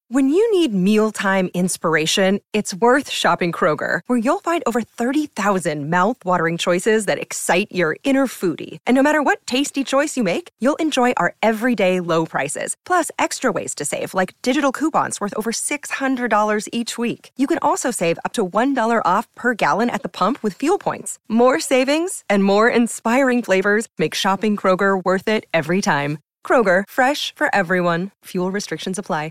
When you need mealtime inspiration, it's worth shopping Kroger, where you'll find over 30,000 mouth-watering choices that excite your inner foodie. And no matter what tasty choice you make, you'll enjoy our everyday low prices, plus extra ways to save, like digital coupons worth over $600 each week. You can also save up to $1 off per gallon at the pump with fuel points. More savings and more inspiring flavors make shopping Kroger worth it every time. Kroger, fresh for everyone. Fuel restrictions apply.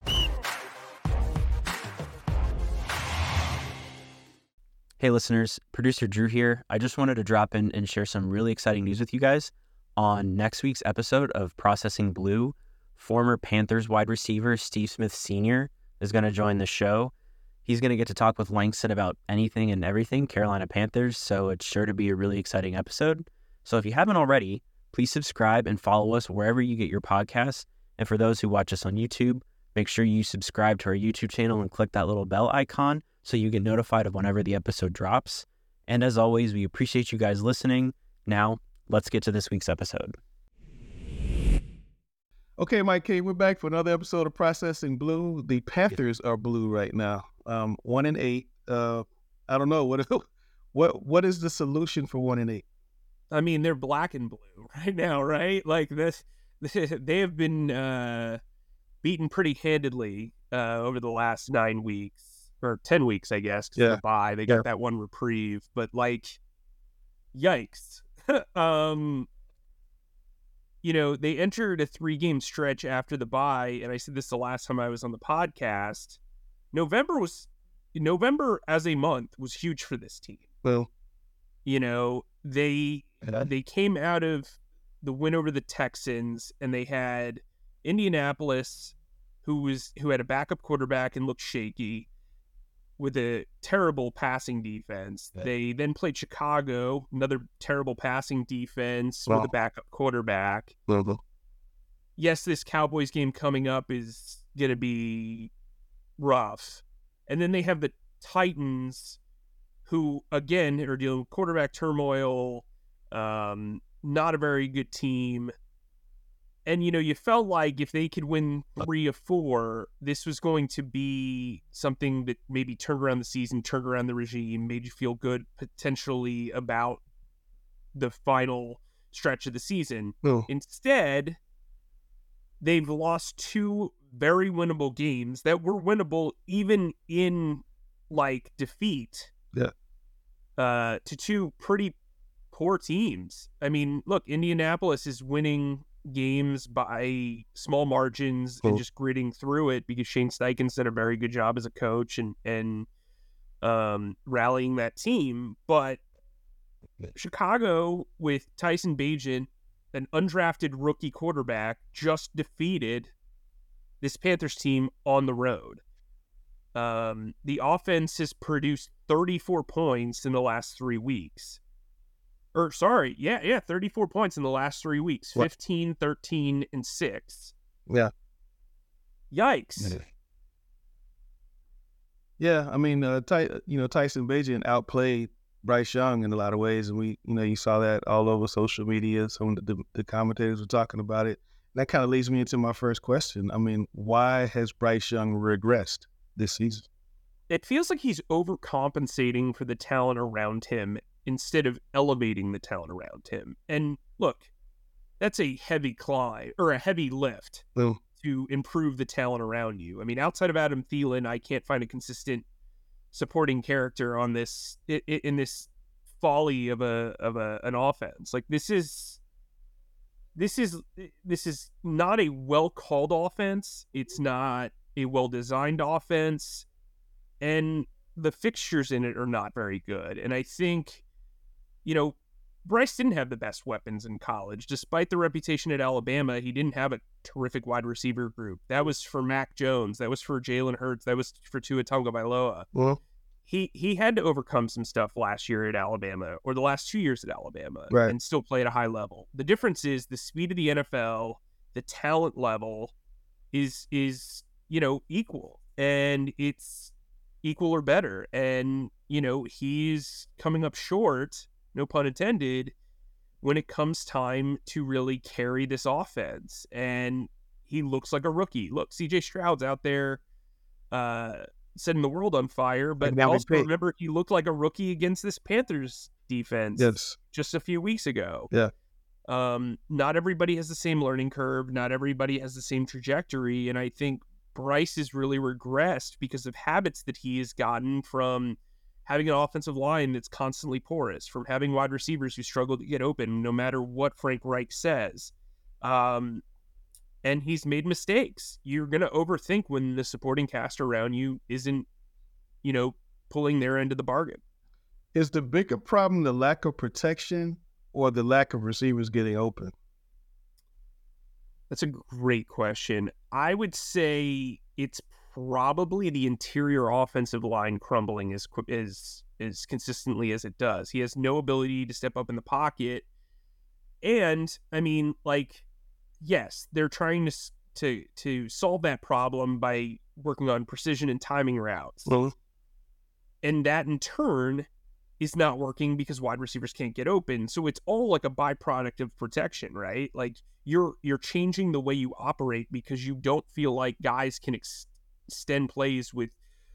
Hey listeners, producer Drew here. I just wanted to drop in and share some really exciting news with you guys. On next week's episode of Processing Blue, former Panthers wide receiver Steve Smith Sr. is going to join the show. He's going to get to talk with Langston about anything and everything Carolina Panthers, so it's sure to be a really exciting episode. So if you haven't already, please subscribe and follow us wherever you get your podcasts. And for those who watch us on YouTube, make sure you subscribe to our YouTube channel and click that little bell icon so you get notified of whenever the episode drops. And as always, we appreciate you guys listening. Now, let's get to this week's episode. Okay, Mike K, we're back for another episode of Processing Blue. The Panthers are blue right now, 1-8. I don't know what is the solution for 1-8. I mean, they're black and blue right now, right? Like this, they have been beaten pretty handedly over the last 9 weeks. Or 10 weeks, I guess, because of the bye. They got that one reprieve. But, like, yikes. They entered a 3-game stretch after the bye, and I said this the last time I was on the podcast. November as a month was huge for this team. Well, they came out of the win over the Texans, and they had Indianapolis, who had a backup quarterback and looked shaky, with a terrible passing defense. They then played Chicago, another terrible passing defense with a backup quarterback. Yes, this Cowboys game coming up is going to be rough. And then they have the Titans, who, again, are dealing with quarterback turmoil, not a very good team. And, you felt like if they could win 3 of 4, this was going to be something that maybe turned around the season, turned around the regime, made you feel good potentially about the final stretch of the season. Oh. Instead, they've lost 2 very winnable games that were winnable even in, defeat. Yeah. To 2 pretty poor teams. I mean, look, Indianapolis is winning games by small margins and just gritting through it because Shane Steichen's done a very good job as a coach and rallying that team. But Chicago, with Tyson Bagent, an undrafted rookie quarterback, just defeated this Panthers team on the road. The offense has produced 34 points in the last 3 weeks. 34 points in the last 3 weeks. 15, 13, and 6. Yeah. Yikes. Yeah, I mean, Tyson Bagent outplayed Bryce Young in a lot of ways, and you saw that all over social media. Some of the commentators were talking about it. And that kind of leads me into my first question. I mean, why has Bryce Young regressed this season? It feels like he's overcompensating for the talent around him instead of elevating the talent around him. And look, that's a heavy climb or a heavy lift to improve the talent around you. I mean, outside of Adam Thielen, I can't find a consistent supporting character on this in this folly of an offense. Like this is not a well called offense. It's not a well designed offense, and the fixtures in it are not very good. And I think, Bryce didn't have the best weapons in college. Despite the reputation at Alabama, he didn't have a terrific wide receiver group. That was for Mac Jones. That was for Jalen Hurts. That was for Tua Tagovailoa. Well, he had to overcome some stuff last year at Alabama, or the last 2 years at Alabama, right, and still play at a high level. The difference is the speed of the NFL, the talent level is equal, and it's equal or better. And, he's coming up short, no pun intended, when it comes time to really carry this offense. And he looks like a rookie. Look, CJ Stroud's out there setting the world on fire, but also remember he looked like a rookie against this Panthers defense just a few weeks ago. Yeah. Not everybody has the same learning curve. Not everybody has the same trajectory. And I think Bryce has really regressed because of habits that he has gotten from having an offensive line that's constantly porous, from having wide receivers who struggle to get open no matter what Frank Reich says. And he's made mistakes. You're going to overthink when the supporting cast around you isn't, pulling their end of the bargain. Is the bigger problem the lack of protection or the lack of receivers getting open? That's a great question. I would say it's probably the interior offensive line crumbling as consistently as it does. He has no ability to step up in the pocket. And, yes, they're trying to solve that problem by working on precision and timing routes. Well, and that, in turn, is not working because wide receivers can't get open. So it's all like a byproduct of protection, right? Like you're changing the way you operate because you don't feel like guys can extend plays with,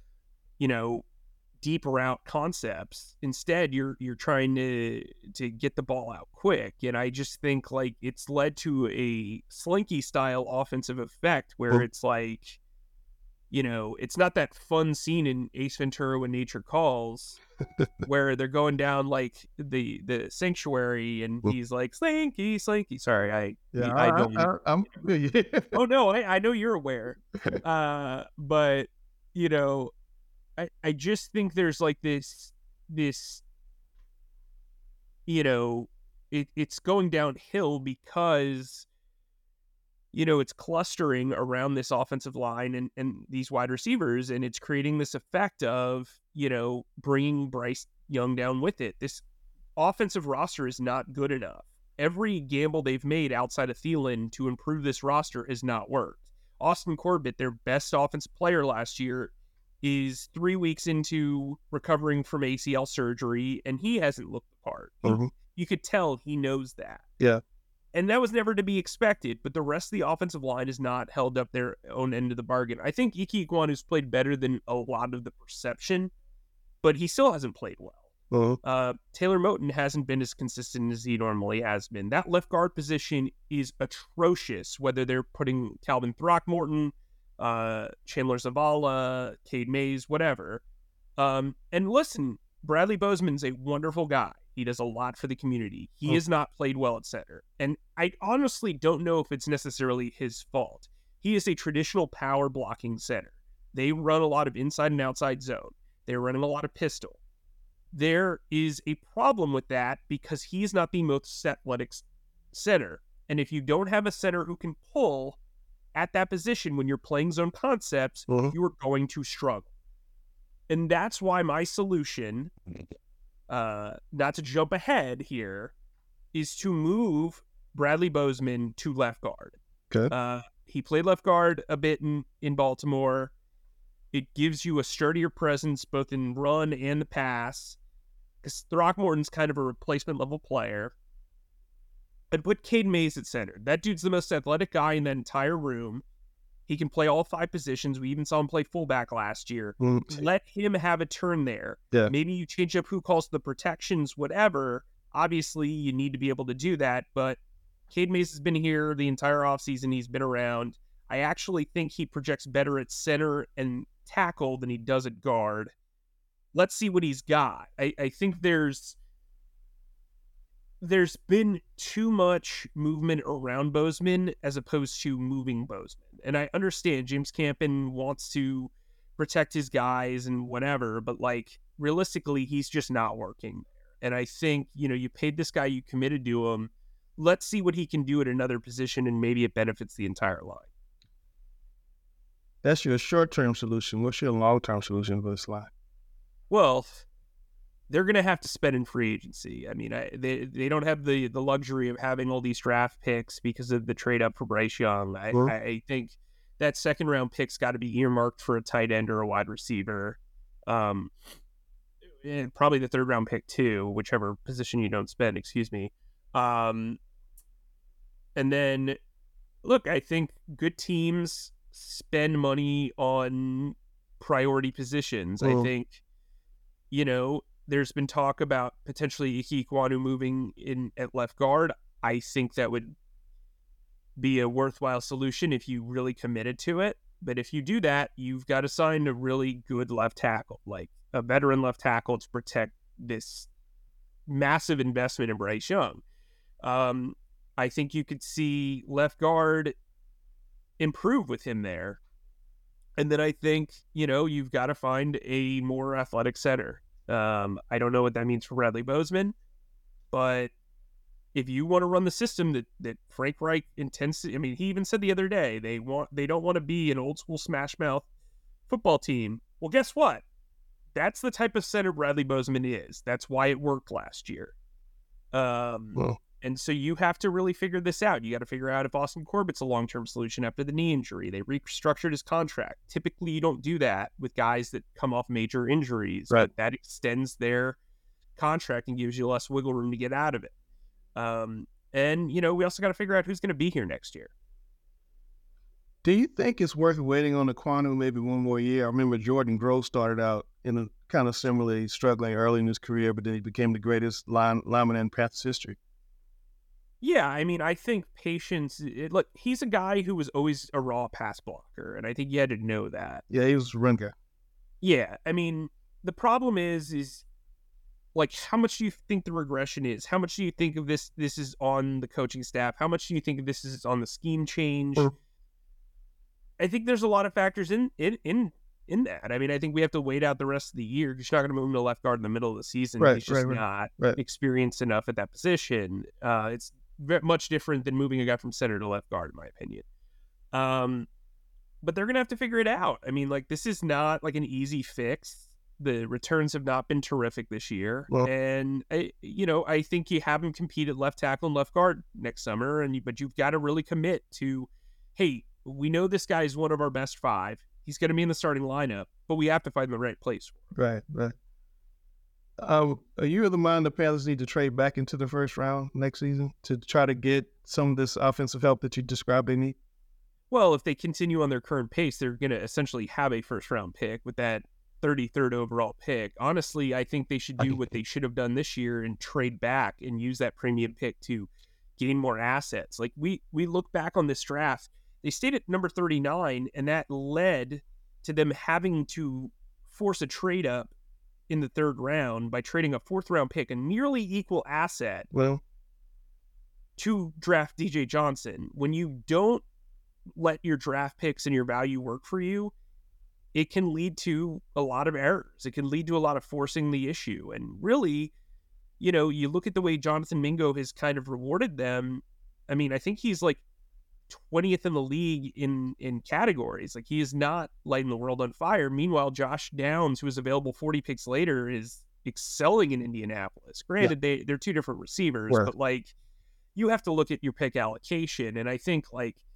deep route concepts. Instead, you're trying to get the ball out quick. And I just think like it's led to a slinky style offensive effect where it's like, it's not that fun scene in Ace Ventura When Nature Calls where they're going down like the sanctuary and he's like, Slinky, Slinky. Sorry, I I'm Oh no, I know you're aware. But I just think there's like this it's going downhill because it's clustering around this offensive line and these wide receivers, and it's creating this effect of, bringing Bryce Young down with it. This offensive roster is not good enough. Every gamble they've made outside of Thielen to improve this roster has not worked. Austin Corbett, their best offensive player last year, is 3 weeks into recovering from ACL surgery, and he hasn't looked the part. You could tell he knows that. Yeah. And that was never to be expected, but the rest of the offensive line has not held up their own end of the bargain. I think Ike Ekwonu has played better than a lot of the perception, but he still hasn't played well. Taylor Moton hasn't been as consistent as he normally has been. That left guard position is atrocious, whether they're putting Calvin Throckmorton, Chandler Zavala, Cade Mays, whatever. And listen, Bradley Bozeman's a wonderful guy. He does a lot for the community. He has not played well at center. And I honestly don't know if it's necessarily his fault. He is a traditional power blocking center. They run a lot of inside and outside zone. They're running a lot of pistol. There is a problem with that because he's not the most athletic center. And if you don't have a center who can pull at that position when you're playing zone concepts, you are going to struggle. And that's why my solution, not to jump ahead here, is to move Bradley Bozeman to left guard. Okay. He played left guard a bit in Baltimore. It gives you a sturdier presence both in run and the pass, because Throckmorton's kind of a replacement level player. And put Cade Mays at center. That dude's the most athletic guy in that entire room. He can play all 5 positions. We even saw him play fullback last year. Let him have a turn there. Yeah. Maybe you change up who calls the protections, whatever. Obviously, you need to be able to do that. But Cade Mays has been here the entire offseason. He's been around. I actually think he projects better at center and tackle than he does at guard. Let's see what he's got. I think there's been too much movement around Bozeman as opposed to moving Bozeman. And I understand James Campen wants to protect his guys and whatever, but like realistically, he's just not working there. And I think, you paid this guy, you committed to him. Let's see what he can do at another position, and maybe it benefits the entire line. That's your short-term solution. What's your long-term solution for this line? Well, they're going to have to spend in free agency. I mean, they don't have the luxury of having all these draft picks because of the trade up for Bryce Young. I think that second round pick's got to be earmarked for a tight end or a wide receiver. And probably the third round pick too, whichever position you don't spend, excuse me. And then Look, I think good teams spend money on priority positions. I think, there's been talk about potentially Ike Kwanu moving in at left guard. I think that would be a worthwhile solution if you really committed to it. But if you do that, you've got to sign a really good left tackle, like a veteran left tackle to protect this massive investment in Bryce Young. I think you could see left guard improve with him there. And then I think, you've got to find a more athletic center. I don't know what that means for Bradley Bozeman, but if you want to run the system that Frank Reich intends to, he even said the other day, they don't want to be an old school smash mouth football team. Well, guess what? That's the type of center Bradley Bozeman is. That's why it worked last year. And so you have to really figure this out. You got to figure out if Austin Corbett's a long-term solution after the knee injury. They restructured his contract. Typically, you don't do that with guys that come off major injuries. Right. But that extends their contract and gives you less wiggle room to get out of it. And, we also got to figure out who's going to be here next year. Do you think it's worth waiting on Ekwonu maybe one more year? I remember Jordan Grove started out in a kind of similarly struggling early in his career, but then he became the greatest lineman in Panthers history. Yeah, I think patience. Look, he's a guy who was always a raw pass blocker, and I think you had to know that. Yeah, he was a run guy. Yeah, the problem is like, how much do you think the regression is? How much do you think of this is on the coaching staff? How much do you think of this is on the scheme change? I think there's a lot of factors in that. I think we have to wait out the rest of the year because you're not going to move him to left guard in the middle of the season. Right, He's just not experienced enough at that position. It's very much different than moving a guy from center to left guard, in my opinion. But they're going to have to figure it out. This is not like an easy fix. The returns have not been terrific this year. Well, and, I think you have him compete at left tackle and left guard next summer. But you've got to really commit to, hey, we know this guy is one of our best five. He's going to be in the starting lineup, but we have to find the right place for him. Right. Are you of the mind the Panthers need to trade back into the first round next season to try to get some of this offensive help that you described they need? Well, if they continue on their current pace, they're going to essentially have a first-round pick with that 33rd overall pick. Honestly, I think they should do what they should have done this year and trade back and use that premium pick to gain more assets. Like, we look back on this draft, they stayed at number 39, and that led to them having to force a trade up in the third round by trading a fourth-round pick, a nearly equal asset, to draft DJ Johnson. When you don't let your draft picks and your value work for you, it can lead to a lot of errors. It can lead to a lot of forcing the issue. And really, you look at the way Jonathan Mingo has kind of rewarded them. I think he's like 20th in the league in categories. Like, he is not lighting the world on fire. Meanwhile, Josh Downs, who was available 40 picks later, is excelling in Indianapolis. Granted, they're two different receivers, but you have to look at your pick allocation. And I think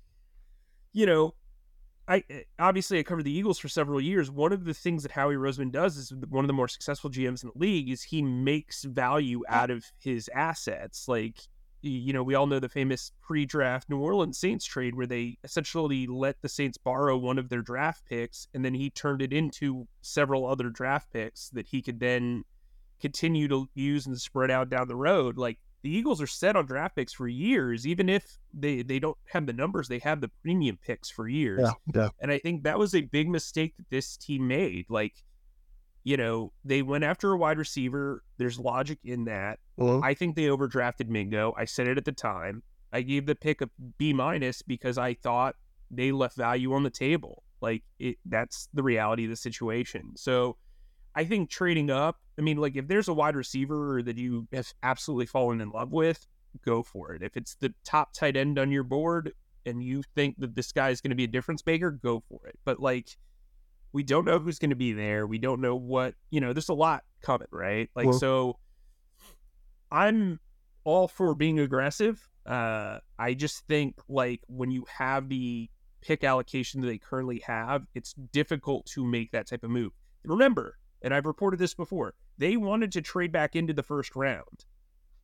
I covered the Eagles for several years. One of the things that Howie Roseman does is one of the more successful GMs in the league is he makes value out of his assets. We all know the famous pre-draft New Orleans Saints trade where they essentially let the Saints borrow one of their draft picks, and then he turned it into several other draft picks that he could then continue to use and spread out down the road. The Eagles are set on draft picks for years, even if they don't have the numbers, they have the premium picks for years. Yeah. And I think that was a big mistake that this team made. They went after a wide receiver. There's logic in that. I think they overdrafted Mingo. I said it at the time. I gave the pick a B- because I thought they left value on the table. That's the reality of the situation. So I think trading up, if there's a wide receiver that you have absolutely fallen in love with, go for it. If it's the top tight end on your board and you think that this guy is going to be a difference maker, go for it. But we don't know who's going to be there. We don't know what, there's a lot coming, right? So I'm all for being aggressive. I just think when you have the pick allocation that they currently have, it's difficult to make that type of move. Remember, and I've reported this before, they wanted to trade back into the first round.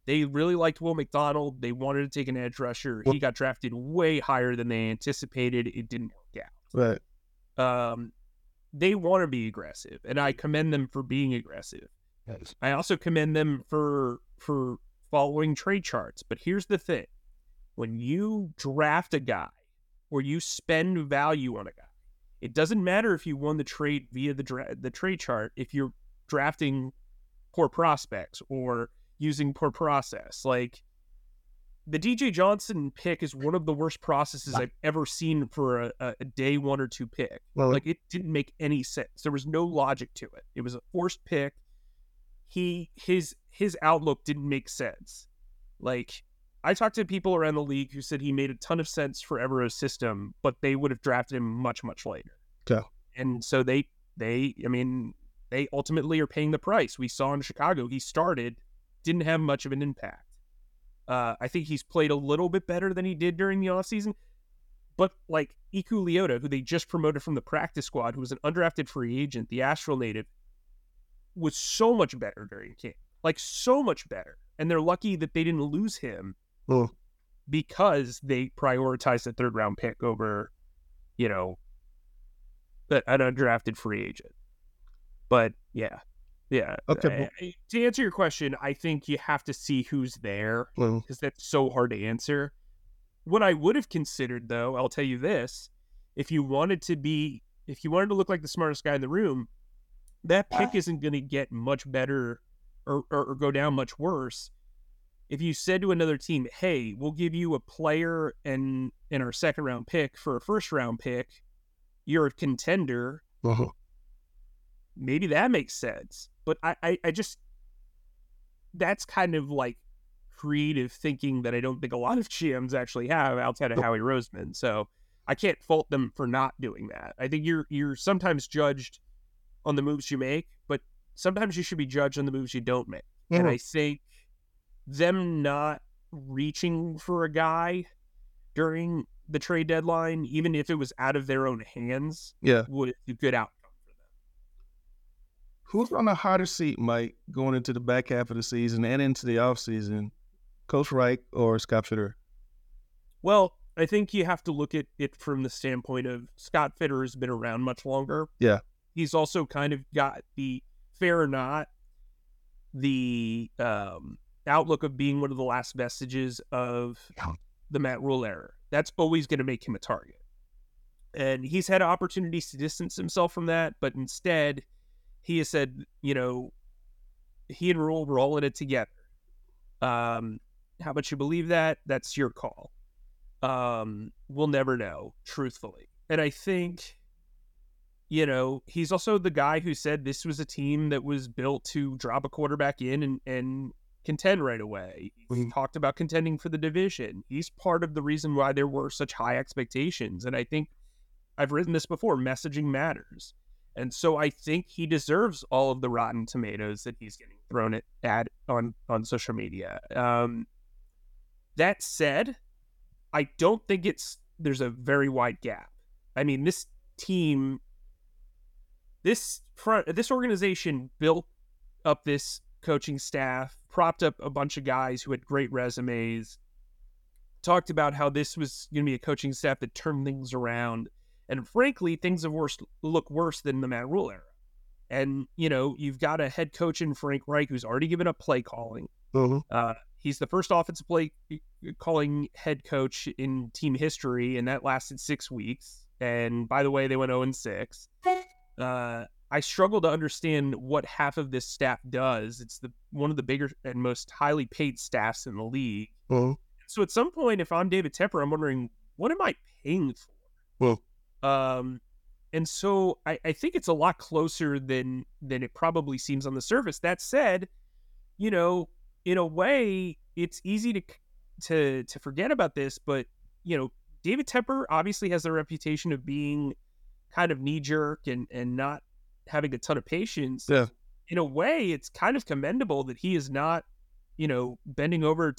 They really liked Will McDonald. They wanted to take an edge rusher. He got drafted way higher than they anticipated. It didn't work out. Right. They want to be aggressive, and I commend them for being aggressive. Yes. I also commend them for following trade charts. But here's the thing. When you draft a guy or you spend value on a guy, it doesn't matter if you won the trade via the trade chart if you're drafting poor prospects or using poor process. Like, the DJ Johnson pick is one of the worst processes I've ever seen for a day 1 or 2 pick. Well, Like, it didn't make any sense. There was no logic to it. It was a forced pick. His outlook didn't make sense. Like, I talked to people around the league who said he made a ton of sense for Evero's system, but they would have drafted him much, much later. Okay. And so they ultimately are paying the price. We saw in Chicago, he started, didn't have much of an impact. I think he's played a little bit better than he did during the offseason. But like Iku Leota, who they just promoted from the practice squad, who was an undrafted free agent, the Asheville native, was so much better during camp. Like, so much better. And they're lucky that they didn't lose him because they prioritized a 3rd-round pick over, an undrafted free agent. But, yeah. Okay. To answer your question, I think you have to see who's there because that's so hard to answer. What I would have considered, though, I'll tell you this: if you wanted to look like the smartest guy in the room, that pick isn't going to get much better or go down much worse. If you said to another team, "Hey, we'll give you a player and our 2nd-round pick for a 1st-round pick, you're a contender." Maybe that makes sense. But I just, that's kind of like creative thinking that I don't think a lot of GMs actually have outside of Howie Roseman. So I can't fault them for not doing that. I think you're sometimes judged on the moves you make, but sometimes you should be judged on the moves you don't make. And I think them not reaching for a guy during the trade deadline, even if it was out of their own hands, would be a good outcome. Who's on the hotter seat, Mike, going into the back half of the season and into the offseason? Coach Reich or Scott Fitterer? Well, I think you have to look at it from the standpoint of Scott Fitterer has been around much longer. Yeah. He's also kind of got the, fair or not, the outlook of being one of the last vestiges of the Matt Rule era. That's always going to make him a target. And he's had opportunities to distance himself from that, but instead he has said, he and Rule were all in it together. How much you believe that? That's your call. We'll never know, truthfully. And I think, he's also the guy who said this was a team that was built to drop a quarterback in and contend right away. He talked about contending for the division. He's part of the reason why there were such high expectations. And I think I've written this before, messaging matters. And so I think he deserves all of the rotten tomatoes that he's getting thrown at on social media. That said, I don't think there's a very wide gap. I mean, this team, this organization built up this coaching staff, propped up a bunch of guys who had great resumes, talked about how this was going to be a coaching staff that turned things around. And frankly, things have look worse than the Matt Rule era. And, you've got a head coach in Frank Reich who's already given up play calling. He's the first offensive play calling head coach in team history, and that lasted 6 weeks. And by the way, they went 0-6. I struggle to understand what half of this staff does. It's one of the bigger and most highly paid staffs in the league. So at some point, if I'm David Tepper, I'm wondering, what am I paying for? And so I think it's a lot closer than it probably seems on the surface. That said, in a way, it's easy to forget about this, but David Tepper obviously has the reputation of being kind of knee-jerk and not having a ton of patience. Yeah. In a way, it's kind of commendable that he is not, bending at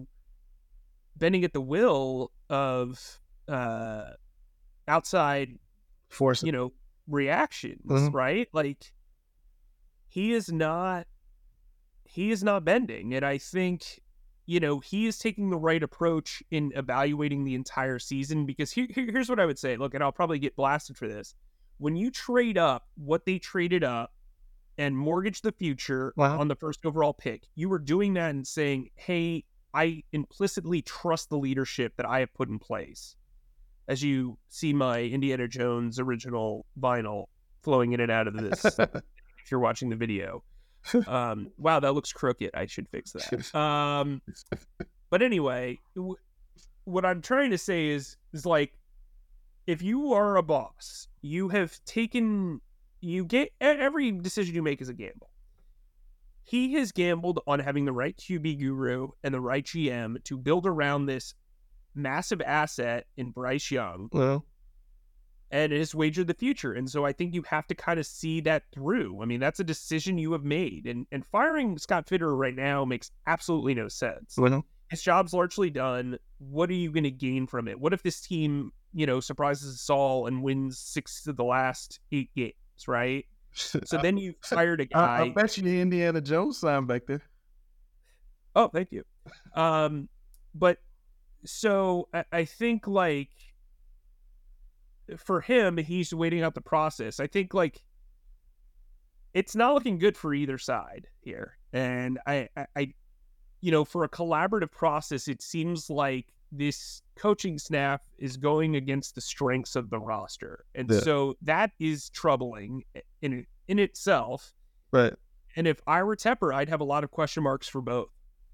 the will of outside force, reactions, right? Like, he is not bending. And I think he is taking the right approach in evaluating the entire season, because here's what I would say. Look, and I'll probably get blasted for this. When you trade up what they traded up and mortgage the future on the first overall pick, you were doing that and saying, hey, I implicitly trust the leadership that I have put in place. As you see my Indiana Jones original vinyl flowing in and out of this, if you're watching the video. Wow, that looks crooked. I should fix that. But anyway, what I'm trying to say is like, if you are a boss, you get every decision you make is a gamble. He has gambled on having the right QB guru and the right GM to build around this massive asset in Bryce Young. Well, and has wagered the future. And so I think you have to kind of see that through. I mean, that's a decision you have made. And firing Scott Fitterer right now makes absolutely no sense. Well, his job's largely done. What are you going to gain from it? What if this team, surprises us all and wins 6 of the last 8 games, right? So then you fired a guy. I bet you the Indiana Jones sign back there. Oh, thank you. But so I think, like, for him, he's waiting out the process. I think, like, it's not looking good for either side here. And I for a collaborative process, it seems like this coaching staff is going against the strengths of the roster. And so that is troubling in itself. Right. And if I were Tepper, I'd have a lot of question marks for both.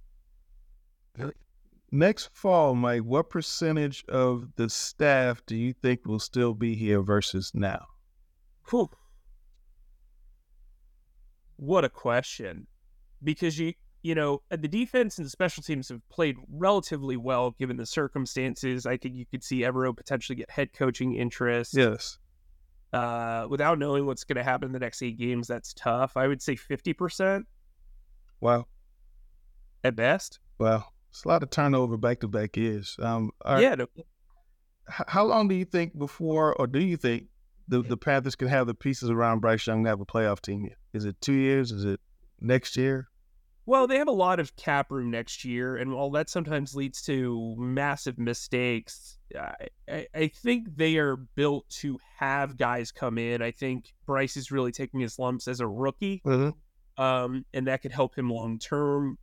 Next fall, Mike, what percentage of the staff do you think will still be here versus now? Whew. What a question. Because the defense and the special teams have played relatively well given the circumstances. I think you could see Evero potentially get head coaching interest. Yes. Without knowing what's going to happen in the next 8 games, that's tough. I would say 50%. Wow. At best. Wow. It's a lot of turnover back-to-back years. No. How long do you think before, or do you think the Panthers can have the pieces around Bryce Young to have a playoff team? Is it 2 years? Is it next year? Well, they have a lot of cap room next year, and while that sometimes leads to massive mistakes, I think they are built to have guys come in. I think Bryce is really taking his lumps as a rookie, and that could help him long term.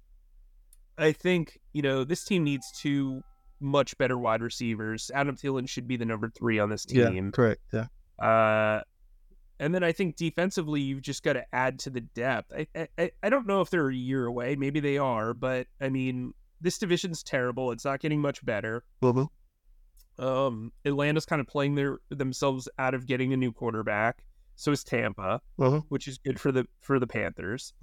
I think, this team needs 2 much better wide receivers. Adam Thielen should be the number 3 on this team. Yeah, correct. Yeah. And then I think defensively, you've just got to add to the depth. I don't know if they're a year away. Maybe they are. But, I mean, this division's terrible. It's not getting much better. Atlanta's kind of playing themselves out of getting a new quarterback. So is Tampa, which is good for the Panthers.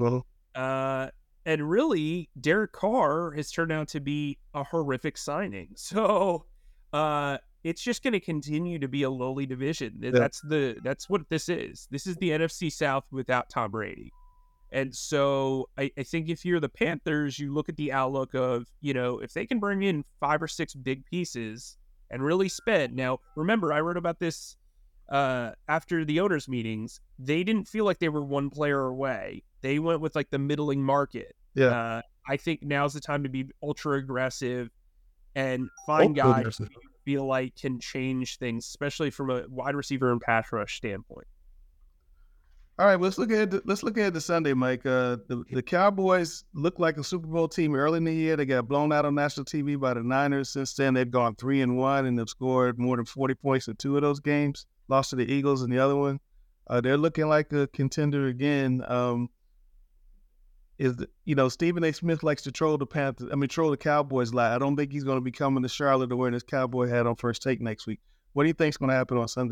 And really, Derek Carr has turned out to be a horrific signing. So it's just going to continue to be a lowly division. Yeah. That's what this is. This is the NFC South without Tom Brady. And so I think if you're the Panthers, you look at the outlook of, if they can bring in 5 or 6 big pieces and really spend. Now, remember, I wrote about this after the owners' meetings. They didn't feel like they were one player away. They went with like the middling market. Yeah. I think now's the time to be ultra aggressive and find guys who you feel like can change things, especially from a wide receiver and pass rush standpoint. All right, let's look ahead to Sunday, Mike. The Cowboys looked like a Super Bowl team early in the year. They got blown out on national TV by the Niners. Since then, they've gone 3-1 and they've scored more than 40 points in 2 of those games. Lost to the Eagles in the other one. They're looking like a contender again. Stephen A. Smith likes to troll the Cowboys a lot. I don't think he's going to be coming to Charlotte to wear his cowboy hat on First Take next week. What do you think is going to happen on Sunday?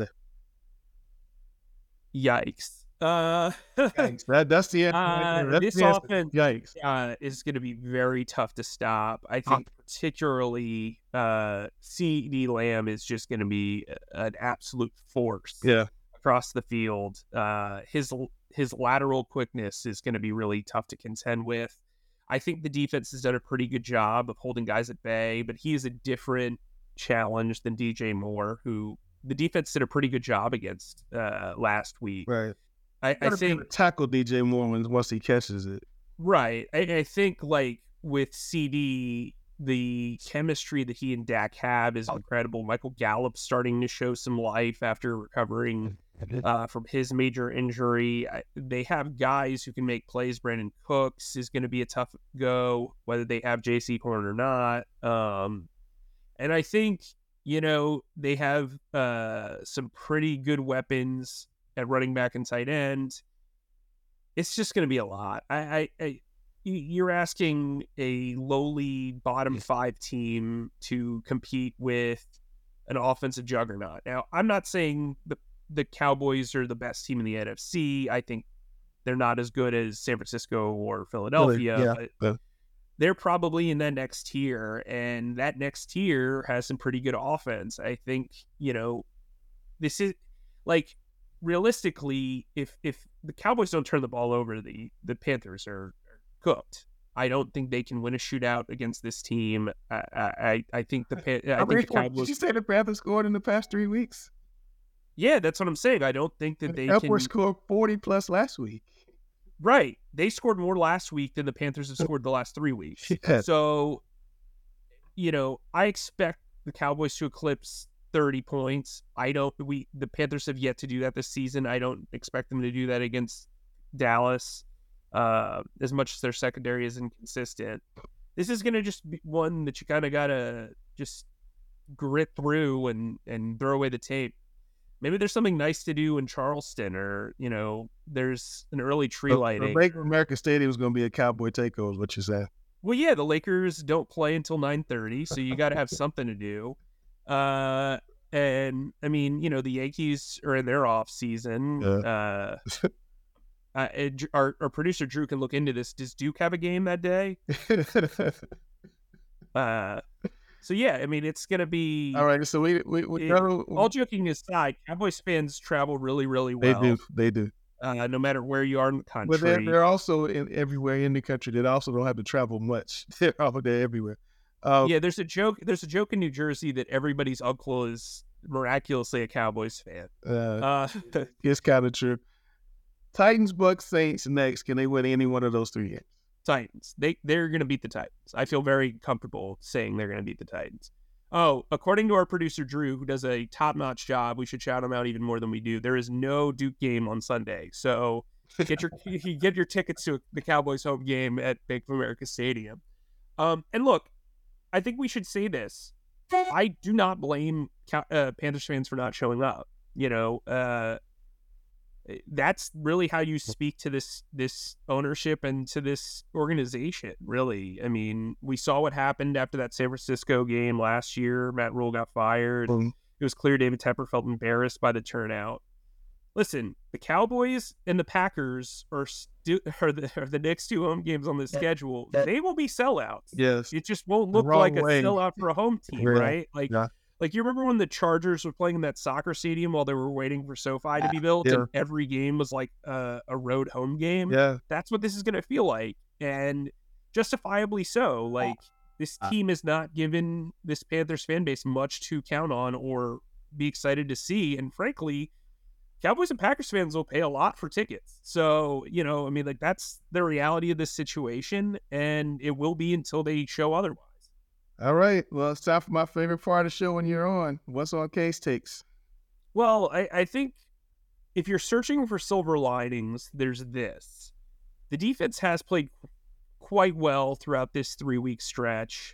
Yikes. Yikes. That's the end. This offense is going to be very tough to stop. I think particularly CeeDee Lamb is just going to be an absolute force across the field. His lateral quickness is going to be really tough to contend with. I think the defense has done a pretty good job of holding guys at bay, but he is a different challenge than DJ Moore, who the defense did a pretty good job against last week. Right. I think tackle DJ Moore once he catches it. Right. I think like with CD, the chemistry that he and Dak have is incredible. Michael Gallup starting to show some life after recovering from his major injury. They have guys who can make plays. Brandon Cooks is going to be a tough go, whether they have J.C. Horn or not. And I think, they have some pretty good weapons at running back and tight end. It's just going to be a lot. You're asking a lowly bottom 5 team to compete with an offensive juggernaut. Now, I'm not saying the Cowboys are the best team in the NFC. I think they're not as good as San Francisco or Philadelphia, but they're probably in that next tier, and that next tier has some pretty good offense. I think, this is like, realistically, if the Cowboys don't turn the ball over, the Panthers are cooked. I don't think they can win a shootout against this team. I think the Cowboys. Did you say the Panthers scored in the past 3 weeks? Yeah, that's what I'm saying. I don't think that they can score 40 plus last week. Right, they scored more last week than the Panthers have scored the last 3 weeks. Yeah. So, I expect the Cowboys to eclipse 30 points. The Panthers have yet to do that this season. I don't expect them to do that against Dallas. As much as their secondary is inconsistent, this is going to just be one that you kind of got to just grit through and throw away the tape. Maybe there's something nice to do in Charleston, or, there's an early tree lighting. The Bank of America Stadium is going to be a Cowboy takeover, is what you're saying. Well, yeah, the Lakers don't play until 9:30, so you got to have something to do. And, I mean, the Yankees are in their off season. Yeah. Our producer Drew can look into this. Does Duke have a game that day? So yeah, I mean, it's gonna be all right. So we all joking aside, Cowboys fans travel really, really well. They do. No matter where you are in the country. But they're also everywhere in the country. They also don't have to travel much. They're everywhere. Yeah, there's a joke. There's a joke in New Jersey that everybody's uncle is miraculously a Cowboys fan. It's kind of true. Titans, Bucks, Saints next. Can they win any one of those 3 games? Titans. They're going to beat the Titans. I feel very comfortable saying they're going to beat the Titans. Oh, according to our producer Drew, who does a top-notch job, we should shout him out even more than we do. There is no Duke game on Sunday, so get your tickets to the Cowboys home game at Bank of America Stadium. And look, I think we should say this. I do not blame Panthers fans for not showing up. That's really how you speak to this ownership and to this organization, really. I mean, we saw what happened after that San Francisco game last year. Matt Rule got fired. It was clear David Tepper felt embarrassed by the turnout. Listen, the Cowboys and the Packers are the next 2 home games on the schedule. They will be sellouts. Yes. It just won't look like a sellout for a home team, right? Like, you remember when the Chargers were playing in that soccer stadium while they were waiting for SoFi to be built, and every game was like a road home game? Yeah. That's what this is going to feel like, and justifiably so. Like, this team is not given this Panthers fan base much to count on or be excited to see, and frankly, Cowboys and Packers fans will pay a lot for tickets. So, I mean, like, that's the reality of this situation, and it will be until they show otherwise. All right. Well, it's time for my favorite part of the show when you're on. What's on Case Takes? Well, I think if you're searching for silver linings, there's this. The defense has played quite well throughout this 3-week stretch.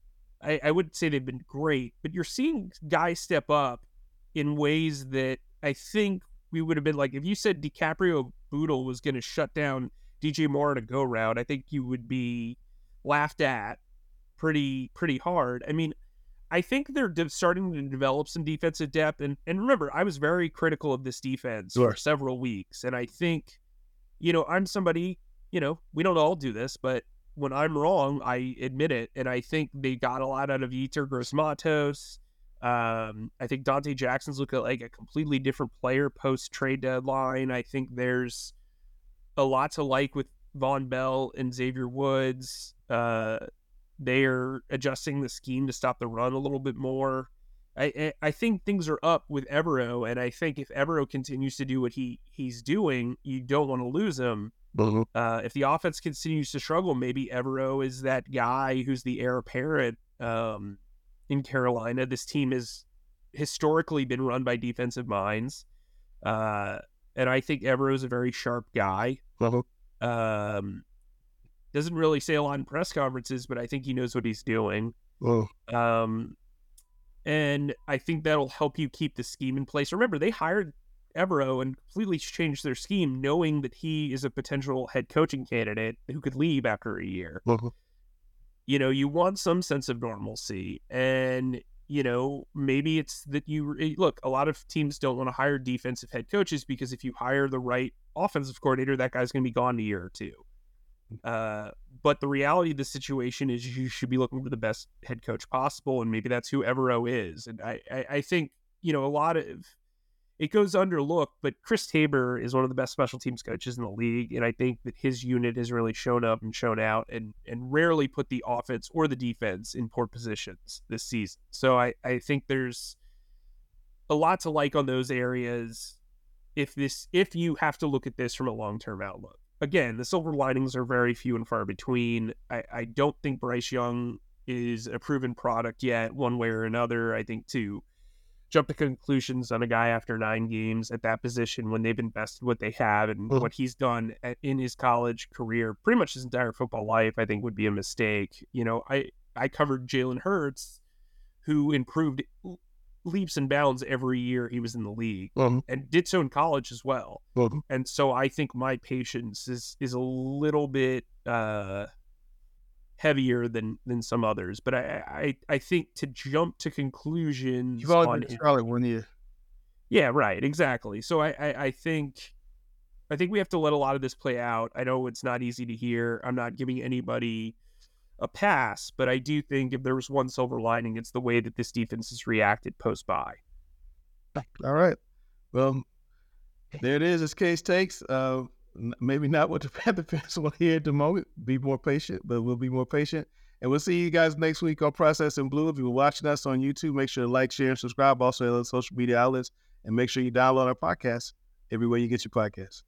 I wouldn't say they've been great, but you're seeing guys step up in ways that I think we would have been like, if you said DiCaprio Boodle was going to shut down DJ Moore on a go route, I think you would be laughed at pretty hard. I mean, I think they're starting to develop some defensive depth. And remember, I was very critical of this defense for several weeks. And I think, I'm somebody, we don't all do this, but when I'm wrong, I admit it. And I think they got a lot out of Yetur Gross-Matos. I think Dante Jackson's looking like a completely different player post-trade deadline. I think there's a lot to like with Von Bell and Xavier Woods. They are adjusting the scheme to stop the run a little bit more. I think things are up with Evero, and I think if Evero continues to do what he's doing, you don't want to lose him. Mm-hmm. If the offense continues to struggle, maybe Evero is that guy who's the heir apparent in Carolina. This team has historically been run by defensive minds. And I think Evero is a very sharp guy. Mm-hmm. Doesn't really say a lot in press conferences, but I think he knows what he's doing. And I think that'll help you keep the scheme in place. Remember, they hired Evero and completely changed their scheme, knowing that he is a potential head coaching candidate who could leave after a year. Mm-hmm. You know, you want some sense of normalcy. And, you know, maybe it's that look, a lot of teams don't want to hire defensive head coaches because if you hire the right offensive coordinator, that guy's going to be gone in a year or two. But the reality of the situation is you should be looking for the best head coach possible, and maybe that's who Evero is. And I think, you know, a lot of it goes underlooked, but Chris Tabor is one of the best special teams coaches in the league, and I think that his unit has really shown up and shown out and rarely put the offense or the defense in poor positions this season. So I think there's a lot to like on those areas if you have to look at this from a long-term outlook. Again, the silver linings are very few and far between. I don't think Bryce Young is a proven product yet, one way or another. I think to jump to conclusions on a guy after 9 games at that position when they've invested what they have and what he's done in his college career, pretty much his entire football life, I think would be a mistake. You know, I covered Jalen Hurts, who improved leaps and bounds every year he was in the league, and did so in college as well. And so I think my patience is a little bit heavier than some others. But I think to jump to conclusions, you've only been in Charlotte 1 year. Yeah, right, exactly. So I think we have to let a lot of this play out. I know it's not easy to hear. I'm not giving anybody a pass, but I do think if there was one silver lining, it's the way that this defense has reacted post-bye. All right. Well, there it is. As Case takes. Maybe not what the Panther fans want to hear at the moment. Be more patient, but we'll be more patient. And we'll see you guys next week on Processing Blue. If you're watching us on YouTube, make sure to like, share, and subscribe. Also, on social media outlets. And make sure you download our podcast everywhere you get your podcasts.